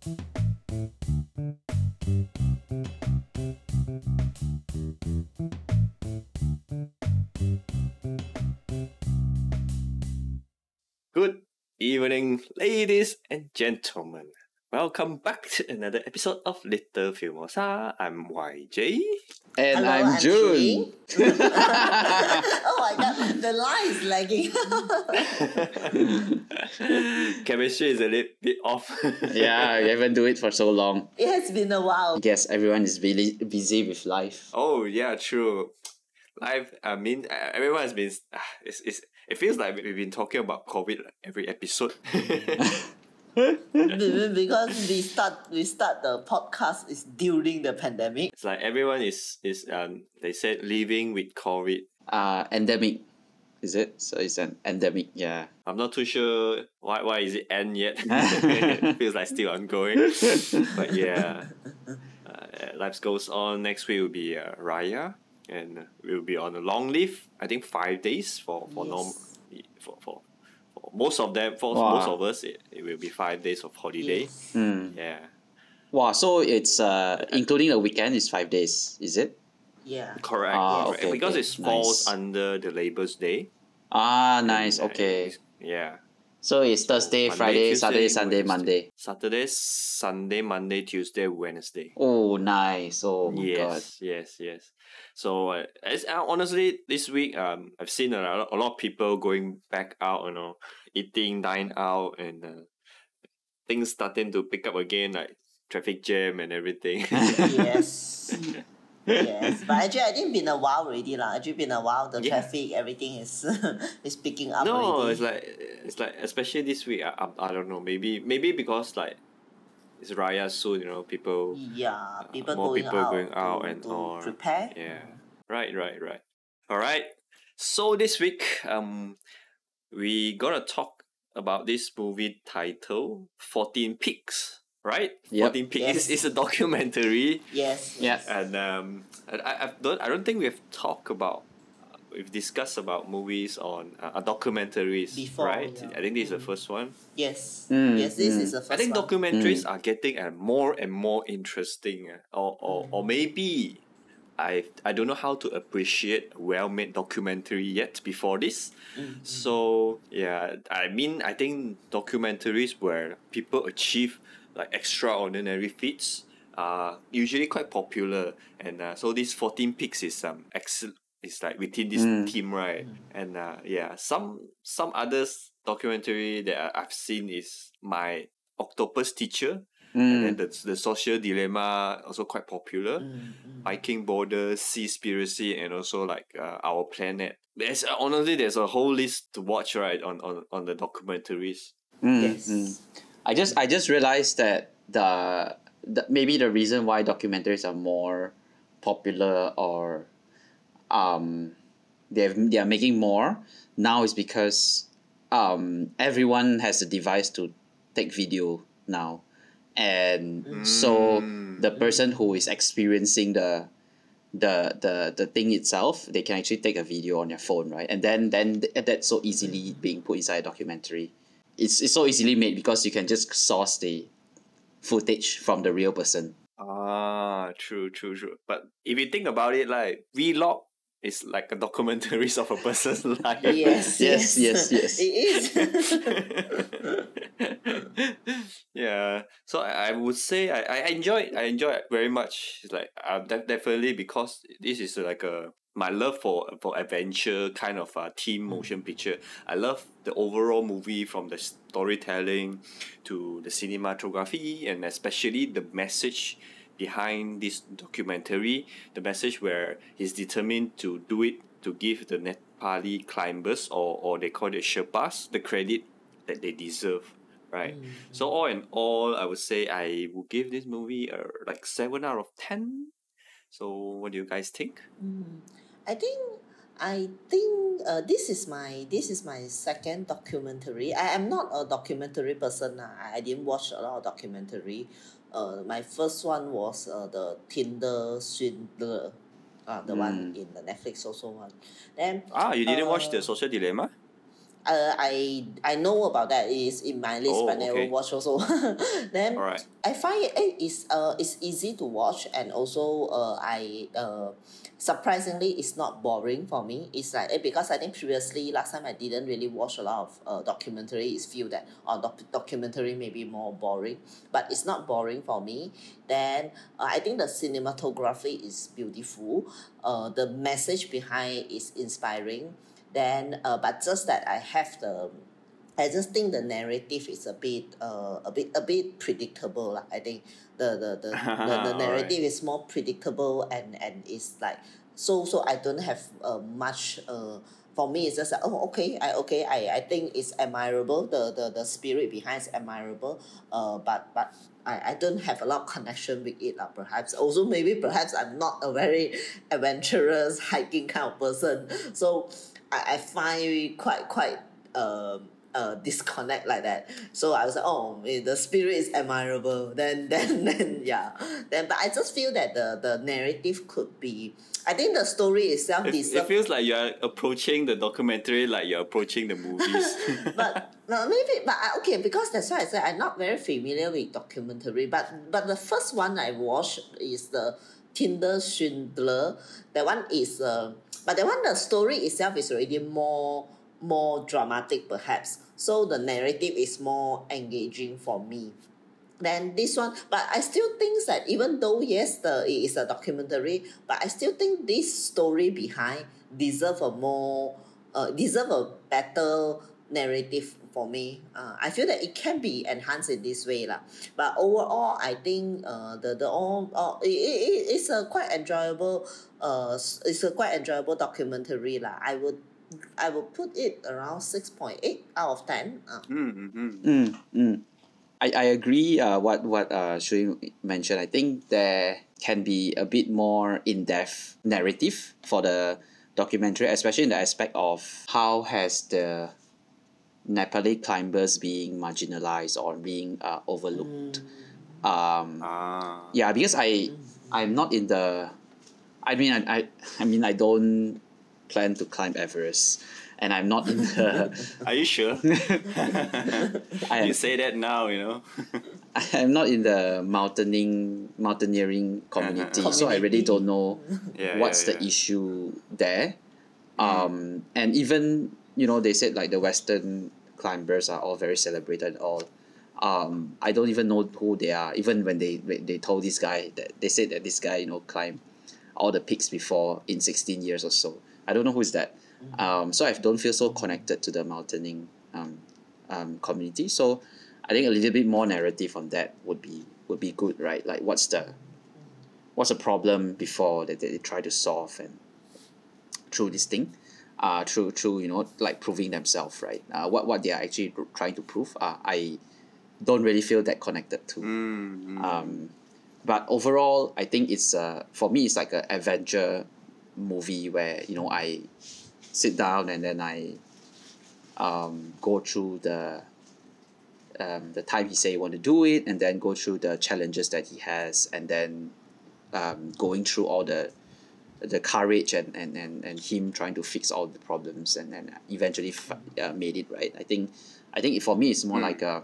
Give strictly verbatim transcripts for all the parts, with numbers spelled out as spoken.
Good evening, ladies and gentlemen. Welcome back to another episode of Little Filmosa. I'm Y J. And Hello, I'm, I'm June. Oh my god, the line is lagging. Chemistry is a little bit off. Yeah, we haven't do it for so long. It has been a while. I guess everyone is really busy with life. Oh, yeah, true. Life, I mean, uh, everyone has been. Uh, it's, it's, it feels like we've been talking about COVID every episode. Because we start we start the podcast is during the pandemic. It's like everyone is, is um they said living with COVID. Uh, endemic, is it? So it's an endemic, yeah. I'm not too sure why why is it end yet. It feels like still ongoing. But yeah, uh, life goes on. Next week will be uh, Raya, and we'll be on a long leave. I think five days for for Yes. norm for, for for most of them. For Wow. most of us, it, it will be five days of holiday. Yes. Mm. Yeah. Wow, so it's uh, including the weekend is five days, is it? Yeah. Correct. Ah, correct. okay, Because okay. it falls Nice. under the Labour's Day. Ah, nice, And, uh, okay. it's- Yeah. So it's Thursday, Monday, Friday, Tuesday, Saturday, Sunday, Wednesday. Monday. Saturday, Sunday, Monday, Tuesday, Wednesday. Oh, nice. Oh my god. Yes, yes, yes. So uh, as, uh, honestly, this week um I've seen a lot, a lot of people going back out, you know, eating, dine out, and uh, things starting to pick up again, like traffic jam and everything. Yes. Yes. But actually I think been a while already lah. Actually been a while. The Yeah. traffic, everything is is picking up No, already. it's like it's like especially this week. I, I, I don't know. Maybe maybe because like it's Raya soon. You know, people yeah, people more going people out going out to, and to all. prepare. Yeah. Right, right, right. All right. So this week, um, we gonna talk about this movie title, Fourteen Peaks. Right? Yep. Fourteen Peaks Yes. is, is a documentary, Yes. Yeah. yes. and um, I, I I don't I don't think we've talked about. We've discussed about movies on uh, documentaries, Before, right? yeah. I think this is the first one. Yes. Mm, yes, this mm. is the first I think one. documentaries are getting uh, more and more interesting, uh, or, or, or maybe I I don't know how to appreciate a well-made documentary yet before this. Mm, So yeah, I mean I think documentaries where people achieve like extraordinary feats are usually quite popular, and uh, so this fourteen Peaks is um excellent. It's like within this Mm. team, right? And uh, yeah, some some others documentary that I- I've seen is My Octopus Teacher, and then Mm. the the social dilemma also quite popular. mm, mm. Viking Borders, Seaspiracy, and also like uh, Our Planet. There's uh, honestly there's a whole list to watch, right, on on, on the documentaries. Mm, Yes. mm. I just I just realized that the, the maybe the reason why documentaries are more popular or um they they are making more now is because um everyone has a device to take video now, and so Mm. the person who is experiencing the the the the thing itself, they can actually take a video on their phone, right? And then then th- that's so easily being put inside a documentary. It's it's so easily made because you can just source the footage from the real person. Ah, true, true, true. But if you think about it, like vlog is like a documentaries of a person's life. Yes, Yes, yes, yes, yes. It is. Yeah, so I, I would say I, I enjoy I enjoy it very much. It's like uh, def- definitely because this is like a my love for for adventure kind of uh, team motion picture. I love the overall movie, from the storytelling to the cinematography, and especially the message behind this documentary. The message where he's determined to do it to give the Nepali climbers, or, or they call it Sherpas, the credit that they deserve. Right. So all in all, I would say I would give this movie a like seven out of ten. So what do you guys think? Mm. I think I think uh, this is my this is my second documentary. I am not a documentary person. lah. I, I didn't watch a lot of documentary. Uh, my first one was uh, the Tinder Swindler. Uh, the one Mm. in the Netflix also one. Then Ah, you didn't watch the uh, Social Dilemma? uh, I I know about that. It is in my list, Oh, but never okay. watch also. Then All right. I find it eh, it's uh it's easy to watch, and also uh I uh surprisingly it's not boring for me. It's like eh, because I think previously last time I didn't really watch a lot of uh documentary. It's feel that or doc- documentary may be more boring, but it's not boring for me. Then uh, I think the cinematography is beautiful. Uh, the message behind is inspiring. Then uh, but just that I have the I just think the narrative is a bit uh a bit a bit predictable lah. I think the the, the, the, the All narrative right. is more predictable, and, and it's like so so I don't have uh, much uh for me it's just like oh okay I okay I, I think it's admirable, the, the, the spirit behind is admirable, uh but but I, I don't have a lot of connection with it lah, perhaps also maybe perhaps I'm not a very adventurous hiking kind of person, so I, I find it quite quite um uh disconnect like that. So I was like, oh, eh, the spirit is admirable. Then then then yeah. Then but I just feel that the the narrative could be. I think the story itself It, it deserves. feels like you're approaching the documentary like you're approaching the movies. But no, maybe but I, okay, because that's why I said I'm not very familiar with documentary. But but the first one I watched is the Tinder Swindler. That one is uh, but that one the story itself is already more more dramatic perhaps. So the narrative is more engaging for me. Then this one, but I still think that even though yes, the it is a documentary, but I still think this story behind deserve a more, uh, deserve a better narrative for me. Uh, I feel that it can be enhanced in this way lah. But overall, I think uh the the all, all it, it, it's a quite enjoyable uh it's a quite enjoyable documentary lah. I would I would put it around six point eight out of ten. Uh. Mm-hmm. Mm, mm. I, I agree uh, what what uh, Shui mentioned. I think there can be a bit more in-depth narrative for the documentary, especially in the aspect of how has the Nepali climbers being marginalized or being uh, overlooked. Um, Ah. yeah, because I I'm not in the I mean I, I I mean I don't plan to climb Everest, and I'm not in the Are you sure? I You say that now, you know. I'm not in the mountaining mountaineering community, so I really Community. don't know Yeah, what's yeah, the yeah. issue there. Um, and even you know they said like the Western climbers are all very celebrated and all. Um, I don't even know who they are. Even when they when they told this guy that they said that this guy you know climbed all the peaks before in sixteen years or so. I don't know who is that. Um, so I don't feel so connected to the mountaineering um, um, community. So I think a little bit more narrative on that would be would be good, right? Like what's the what's the problem before that they try to solve, and through this thing, uh, through through you know like proving themselves, right? Uh, what what they are actually trying to prove. Uh, I don't really feel that connected to. Mm-hmm. Um, but overall, I think it's uh for me it's like an adventure movie where you know I sit down and then I um go through the um, the time he say he want to do it, and then go through the challenges that he has, and then um, going through all the the courage and, and, and, and him trying to fix all the problems, and then eventually f- uh, made it right. I think I think for me it's more Mm. like a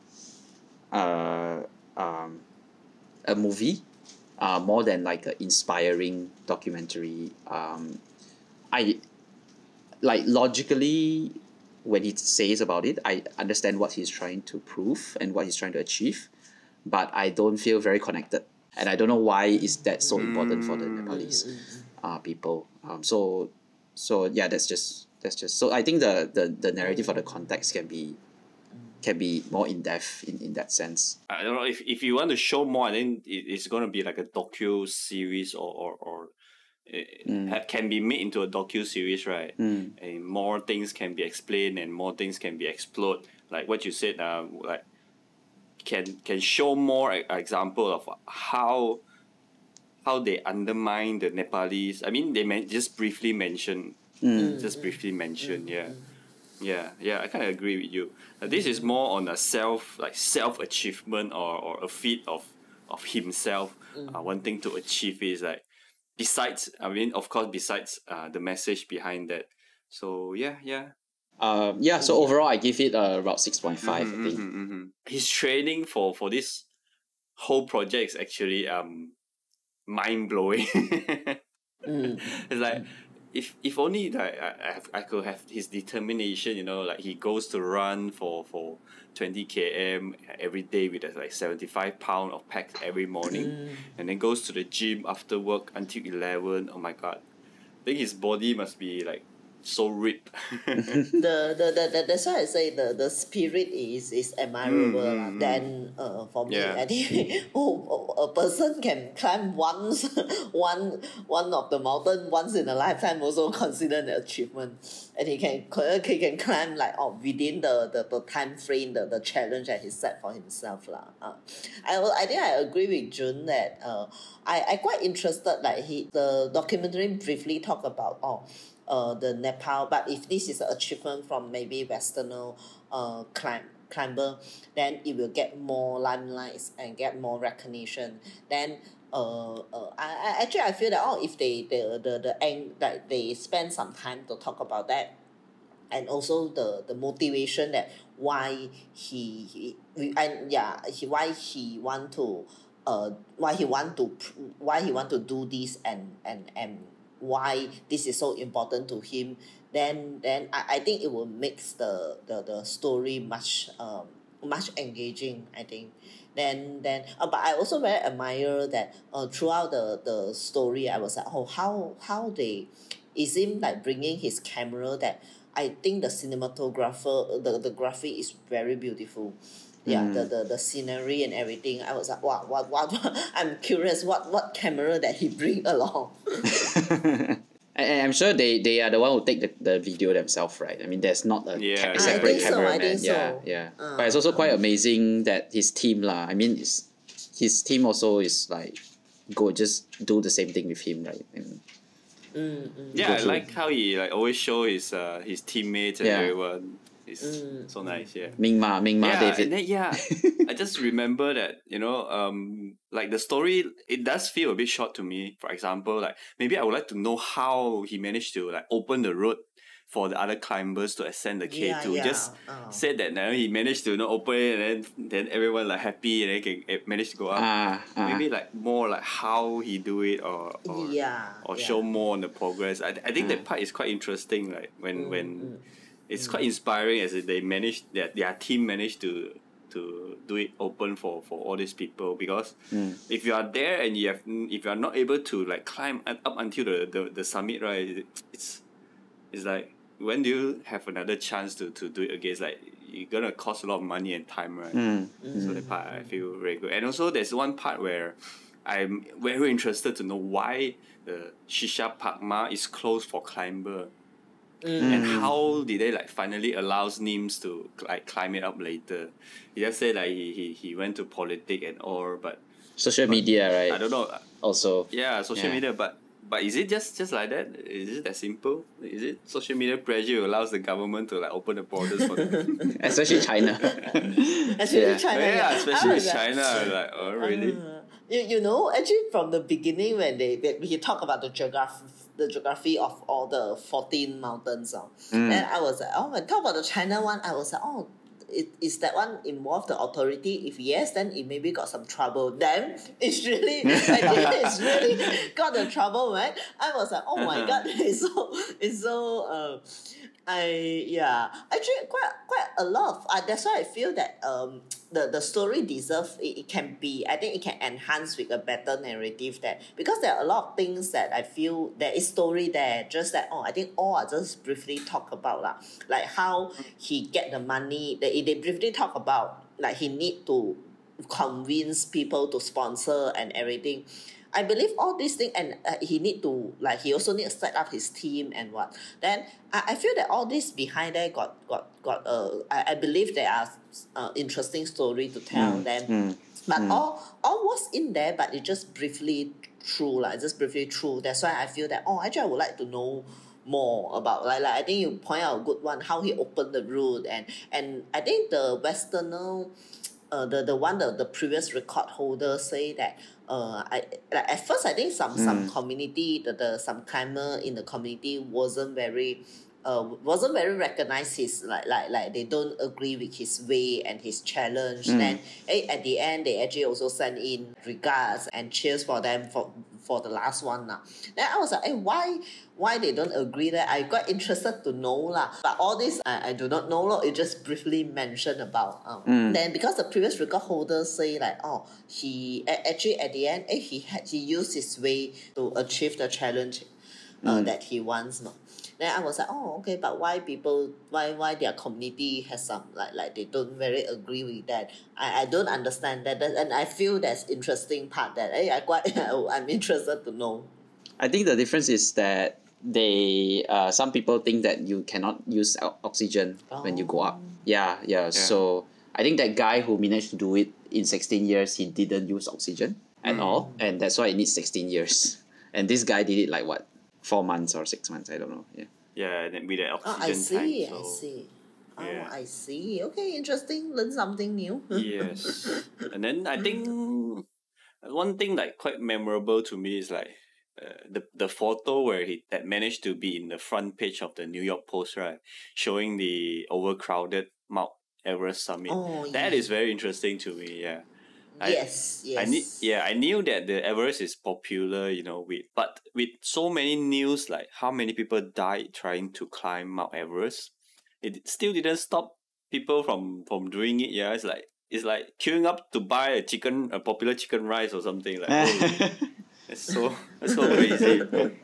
uh, um, a movie, uh, more than like an inspiring documentary. Um, I like logically when he says about it, I understand what he's trying to prove and what he's trying to achieve, but I don't feel very connected, and I don't know why is that so important for the Nepalese uh, people. Um, so so yeah, that's just that's just so I think the the, the narrative or the context can be can be more in depth in, in that sense. I don't know if, if you want to show more, I think it, it's going to be like a docu series or or, or it Mm. can be made into a docu series, right? Mm. And more things can be explained and more things can be explored. Like what you said, uh, like can can show more e- example of how how they undermine the Nepalese. I mean, they men- just briefly mention, Mm. just briefly mention, yeah. Yeah, yeah, I kind of agree with you. Uh, this is more on a self, like self achievement or, or a feat of of himself. Uh, one thing to achieve is like besides, I mean, of course, besides uh, the message behind that. So yeah, yeah, Um, yeah, so Yeah. overall I give it uh, about six point five, Mhm, I think. mhm, mhm. His training for for this whole project is actually um mind blowing. Mm. It's like if if only like I I, have, I could have his determination, you know, like he goes to run for for twenty kilometers every day with uh, like seventy five pound of packs every morning, Mm. and then goes to the gym after work until eleven. Oh my god, I think his body must be like so ripped. the, the, the, the that's why I say the, the spirit is is admirable Mm, lah. mm, mm. Then uh, for me, Yeah. I think oh, a person can climb once one one of the mountain once in a lifetime also considered an achievement, and he can he can climb like oh within the, the, the time frame the, the challenge that he set for himself lah. Uh, I I think I agree with Jun that uh I I quite interested like he the documentary briefly talk about oh. Uh, the Nepal, but if this is an achievement from maybe Westerner uh, climb, climber, then it will get more limelight and get more recognition. Then uh, uh, I, I actually I feel that oh if they the the the ang that they spend some time to talk about that, and also the the motivation that why he, he we- and yeah he why he want to uh why he want to pr- why he want to do this and and and why this is so important to him, then then I, I think it will makes the, the the story much um much engaging, I think. Then then uh, but I also very admire that uh throughout the the story I was like oh how how they it seemed like bringing his camera that I think the cinematographer the, the graphic is very beautiful. Yeah, the, the the scenery and everything. I was like, wow, what what I'm curious what what camera that he bring along. And I'm sure they, they are the one who take the, the video themselves, right? I mean, there's not a Yeah, ca- yeah. I separate think so, I cameraman. think yeah, so. yeah. Uh, but it's also quite amazing that his team, lah. I mean, it's, his team also is like, go just do the same thing with him, right? And Mm, mm, Yeah, Go I through. like how he like always show his uh his teammates and Yeah. everyone. It's Mm, so nice, yeah. Ming Ma, Ming Ma Yeah, David. and then yeah, I just remember that, you know, um, like the story, it does feel a bit short to me. For example, like maybe I would like to know how he managed to like open the road for the other climbers to ascend the K two. yeah, Just yeah. Oh. said that now he managed to, you know, open it, and then then everyone like happy and then can eh, manage to go up. Ah, ah. Maybe like more like how he do it, or or, Yeah, or yeah. show more on the progress. I, I think Ah. that part is quite interesting. Like when Mm, when mm. it's quite inspiring as they managed that their team managed to to do it open for, for all these people, because Mm. if you are there and you have if you are not able to like climb up until the, the, the summit, right, it's it's like when do you have another chance to, to do it again? It's like you're gonna cost a lot of money and time, right? Mm. So that part I feel very good. And also there's one part where I'm very interested to know why the Shisha Pakma is closed for climber. And how did they like finally allows Nims to like climb it up later? He just said like he, he, he went to politics and all, but Social media, right? I don't know. Also. Yeah, social Yeah. media, but but is it just just like that? Is it that simple? Is it social media pressure allows the government to like open the borders for them? Especially China. Especially Yeah. China. yeah, I especially was like- China. Like, oh really? Uh, you, you know, actually from the beginning when they, they we talk about the geography the geography of all the fourteen mountains, uh, then I was like, oh, when talk about the China one, I was like, oh, it, is that one involve the authority? If yes, then it maybe got some trouble. Then it's really, I think it's really got the trouble, right? I was like, oh my god, it's so, it's so, uh, I yeah, actually quite quite a lot of uh, that's why I feel that um the, the story deserves it, it can be I think it can enhance with a better narrative that because there are a lot of things that I feel there is story there just that oh I think all are just briefly talk about lah, like how he get the money they, they briefly talk about like he need to convince people to sponsor and everything. I believe all these things and uh, he need to like he also need to set up his team and what then I, I feel that all this behind there got got got uh I, I believe there are uh, interesting story to tell them but all all was in there but it just briefly through like just briefly through that's why I feel that oh actually I would like to know more about like, like I think you point out a good one how he opened the route and and I think the Westerner uh, the the one the, the previous record holder say that uh I like at first I think some some community the, the some climber in the community wasn't very uh, wasn't very recognized his like like like they don't agree with his way and his challenge. Mm. Then eh, at the end they actually also send in regards and cheers for them for for the last one lah. Then I was like, hey, why why they don't agree that? I got interested to know lah. But all this I, I do not know lor. It just briefly mentioned about um. Mm. Then because the previous record holder say like oh he a- actually at the end eh, he had he used his way to achieve the challenge uh, Mm. that he wants no. Then I was like, oh, okay, but why people, why why their community has some like like they don't very agree with that. I, I don't understand that, that and I feel that's interesting part that eh, I quite I'm interested to know. I think the difference is that they uh, some people think that you cannot use o- oxygen when you go up. Yeah, yeah, So I think that guy who managed to do it in sixteen years, he didn't use oxygen at Mm. all, and that's why it needs sixteen years. And this guy did it like what, four months or six months? I don't know. Yeah. Yeah, and then with the Oh, oxygen I see, time. I So see. Oh, yeah. I see. Okay, interesting. Learn something new. yes, and then I think one thing like quite memorable to me is like uh, the the photo where he that managed to be in the front page of the New York Post, right, showing the overcrowded Mount Everest summit. Oh, That yeah. is very interesting to me. Yeah. I- Yes, yes. I knew, yeah, I knew that the Everest is popular, you know, with but with so many news like how many people died trying to climb Mount Everest, it still didn't stop people from from doing it. Yeah, it's like it's like queuing up to buy a chicken, a popular chicken rice or something. Like, oh, it's so it's so crazy.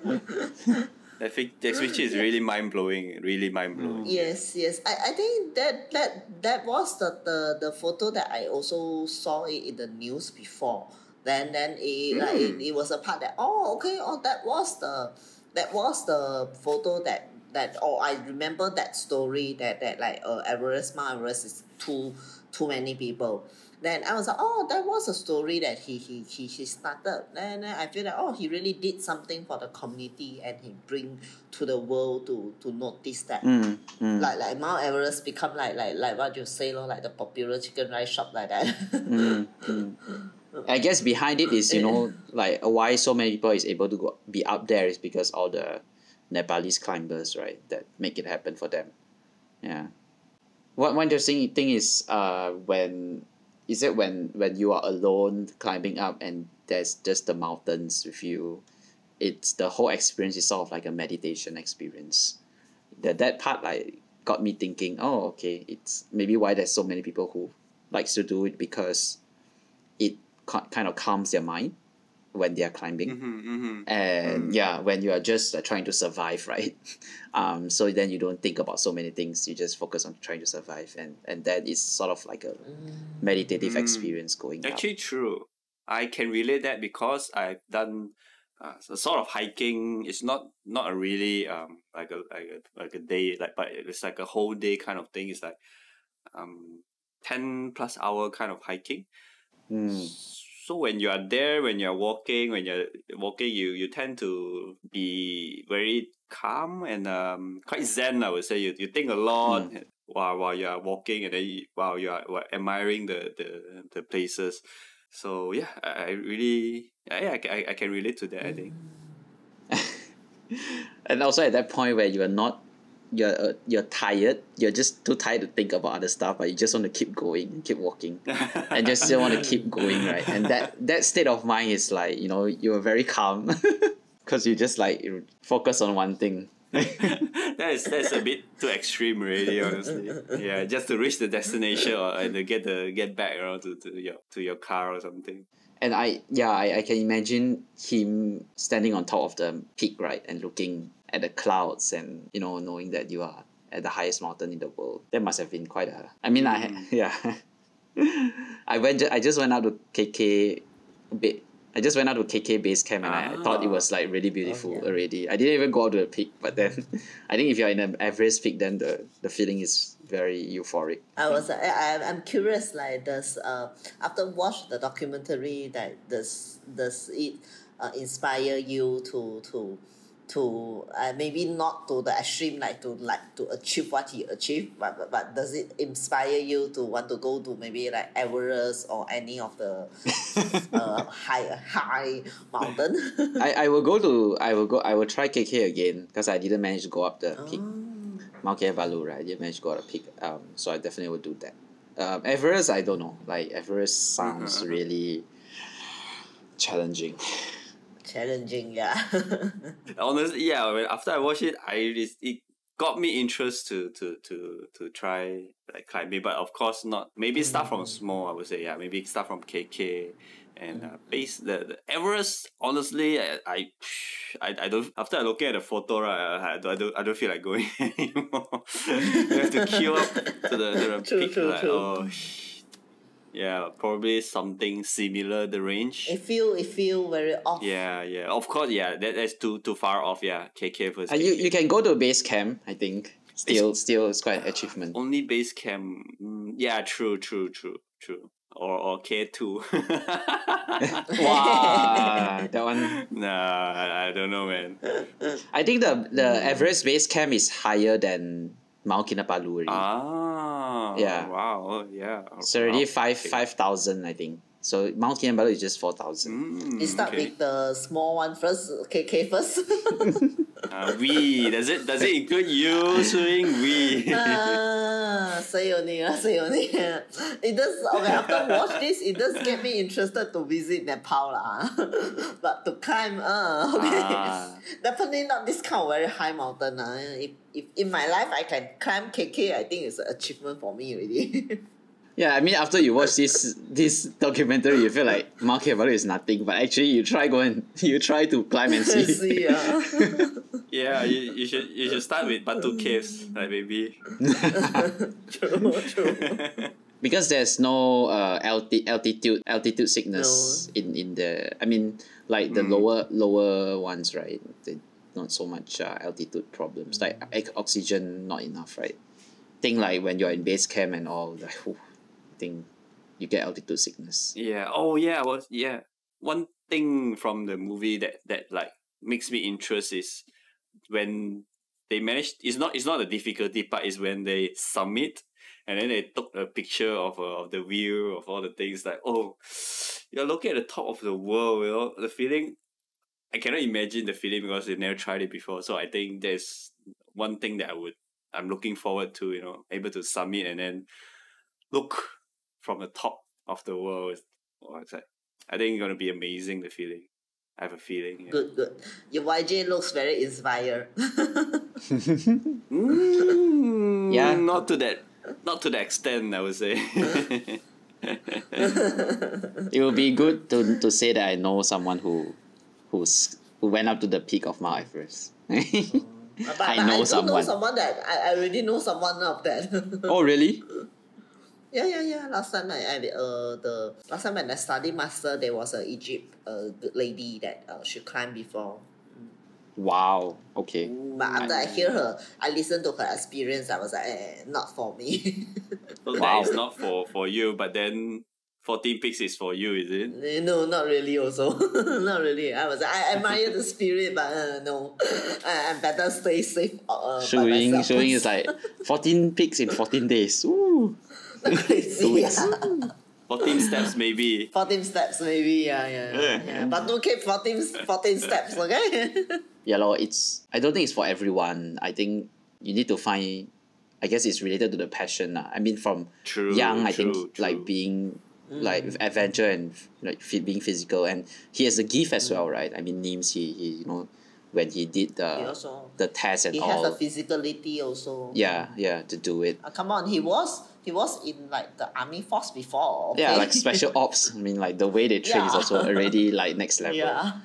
That fic- that picture is really mind blowing. Really mind blowing. Yes, yes. I, I think that that that was the, the, the photo that I also saw it in the news before. Then then it like it, it was a part that oh okay oh that was the that was the photo that that oh I remember that story that that like uh, Everest Mount Everest is too too many people. Then I was like, oh, that was a story that he he he, he started. Then, then I feel that oh, he really did something for the community and he bring to the world to to notice that. Mm, mm, Like like Mount Everest become like like like what you say lor, like the popular chicken rice shop like that. mm, mm. I guess behind it is, you know, like why so many people is able to go be up there is because all the Nepalese climbers, right, that make it happen for them. Yeah. What one interesting thing is uh when is it when when you are alone climbing up and there's just the mountains with you, it's the whole experience is sort of like a meditation experience. That that part like got me thinking, oh okay, it's maybe why there's so many people who likes to do it because it ca- kind of calms their mind when they are climbing. Mm-hmm, mm-hmm. And yeah, when you are just uh, trying to survive, right? Um, so then you don't think about so many things. You just focus on trying to survive, and and that is sort of like a meditative Mm. experience going up. Actually, true. I can relate that because I've done uh, a sort of hiking. It's not not a really um like a like a like a day like but it's like a whole day kind of thing. It's like um ten plus hour kind of hiking. Mm. So when you are there, when you're walking, when you're walking, you you tend to be very calm and um quite zen. I would say you you think a lot while while you are walking, and then you, while you are while admiring the, the the places. So yeah, I, I really I, I I I can relate to that. I think. And also at that point where you are not you're uh, you're tired, you're just too tired to think about other stuff, but you just want to keep going, keep walking, and just still want to keep going, right? And that that state of mind is like, you know, you're very calm because you just like you focus on one thing. that is that's a bit too extreme, really. Honestly, yeah, just to reach the destination or and to get the get back around to, to your to your car or something. And I yeah I, I can imagine him standing on top of the peak, right, and looking at the clouds and you know knowing that you are at the highest mountain in the world. That must have been quite a I mean I yeah I went ju- I just went out to K K a bit I just went out to K K base camp and I, I thought it was like really beautiful yeah. already. I didn't even go out to the peak, but then I think if you're in an Everest peak, then the, the feeling is very euphoric. I was I, I I'm curious like does uh after watch the documentary that does does it uh, inspire you to to to uh, maybe not to the extreme like to like to achieve what he achieved, but, but but does it inspire you to want to go to maybe like Everest or any of the uh, high high mountain? I, I will go to I will go I will try K K again because I didn't manage to go up the peak. Mount Kinabalu, right? You managed to go at a peak. Um, so I definitely would do that. Um, Everest, I don't know. Like Everest sounds Uh-huh. really challenging. Challenging, yeah. Honestly, yeah. When, after I watched it, I it, it got me interest to to to to try like climbing, but of course not. Maybe start from small. I would say, yeah. Maybe start from K K, and uh, base the, the Everest. Honestly, I, I I I don't. After looking at the photo, right, I, I don't I don't I don't feel like going anymore. You have to queue up to the to the True, peak. true, Like, true. oh. Yeah, probably something similar the range. It feel it feel very off. Yeah, yeah. Of course, yeah. That, that's too too far off. Yeah, K K versus And K K. you, you can go to base camp, I think. Still, still, it's quite an achievement. Only base camp. Mm, yeah, true, true, true, true. Or or K two. Wow, that one. Nah, I, I don't know, man. I think the the Everest base camp is higher than Mount Kinabalu already. Ah. Yeah. Wow. Oh, yeah. It's already Wow. five Okay. five thousand, I think. So Mount Kinabalu is just four thousand. Mm, You start okay. with the small one first, K K first. Uh, we does it does it include you swimming we? Ah, say only, ah, say only. It does, okay, after watch this, it does get me interested to visit Nepal. lah. But to climb, uh, okay. Ah. Definitely not this kind of very high mountain. Uh. If, if in my life I can climb K K, I think it's an achievement for me already. Yeah, I mean, after you watch this this documentary, you feel like Mount Kinabalu is nothing, but actually you try go and you try to climb and see. See, uh. Yeah, you, you should you should start with Batu Caves, like maybe. True, true. Because there's no uh alti- altitude altitude sickness No. in in the. I mean, like the Mm. lower lower ones, right? They, not so much uh, altitude problems, like ex- oxygen not enough, right? Thing like when you're in base camp and all, like, whew, I think you get altitude sickness. Yeah. Oh yeah. Was yeah. One thing from the movie that that like makes me interest is when they managed. It's not. It's not the difficulty part. Is when they submit, and then they took a picture of uh, of the view of all the things. Like, oh, you're looking at the top of the world. You know the feeling. I cannot imagine the feeling because they've never tried it before. So I think there's one thing that I would. I'm looking forward to. You know, able to submit and then look from the top of the world. Oh, it's like, I think it's gonna be amazing. The feeling, I have a feeling. Yeah. Good, good. Your Y J looks very inspired. Mm, Yeah. not to that, not to that extent. I would say. It would be good to to say that I know someone who who's who went up to the peak of Mount Everest. But, I but know I don't someone. know someone that I, I already know someone of that. Oh, really? Yeah, yeah, yeah. Last time I, I uh the last time when I studied master, there was a Egypt uh lady that uh, she climbed before. Wow. Okay. But after I hear her, I listened to her experience. I was like, eh, not for me. So Wow. that is not for for you, but then fourteen pics is for you, is it? No, not really. Also, not really. I was I admire the spirit, but uh, no, I, I better stay safe. Uh, by Showing myself showing first. is like fourteen pics in fourteen days. Ooh. Crazy, weeks. yeah. Fourteen steps maybe. fourteen steps maybe, yeah, yeah. Yeah. yeah. But don't keep fourteen, fourteen steps, okay? Yeah, lor, it's I don't think it's for everyone. I think you need to find I guess it's related to the passion. lah. I mean from True. young I true, think true. like being like with adventure and like fit, being physical, and he has a gift as well, right? I mean Nims he, he you know when he did the He also- the test and He has all. a physicality also. Yeah, yeah, to do it. Uh, come on, he was he was in like the army force before. Okay? Yeah, like special ops. I mean like the way they train is Yeah. also already like next level. Yeah.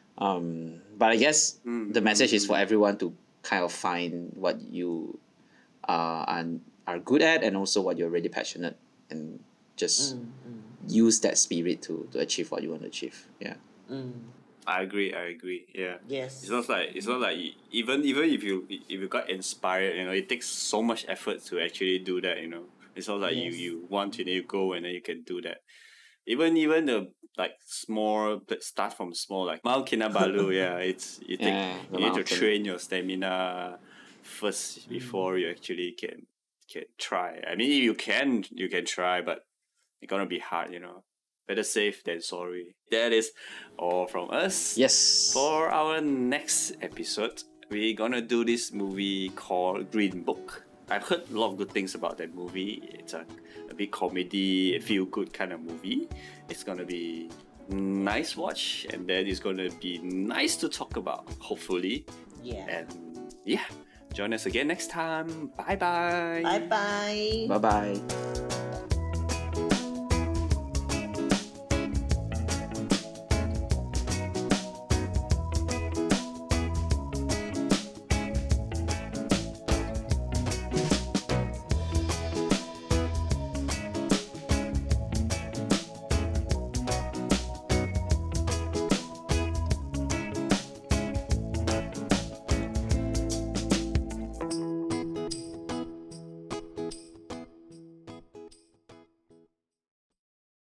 Um, but I guess Mm, the message mm, is for everyone to kind of find what you uh, are, are good at and also what you're really passionate, and just Mm, mm, use that spirit to, to achieve what you want to achieve. Yeah. mm. I agree. I agree. Yeah. Yes. It's not like it's not like you- even even if you if you got inspired, you know, it takes so much effort to actually do that. You know, it's not like you Yes. you want to, then you go and then you can do that. Even even the like small but start from small like Mount Kinabalu. Yeah, it's you take Yeah, the you need to mountain. train your stamina first before you actually can can try. I mean, if you can you can try, but it's gonna be hard. You know, better safe than sorry. That is all from us. Yes. For our next episode, we're gonna do this movie called Green Book. I've heard a lot of good things about that movie. It's a, a big comedy, a feel good kind of movie. It's gonna be nice watch, and then it's gonna be nice to talk about, hopefully. Yeah. And yeah, join us again next time. Bye bye. Bye bye. Bye bye.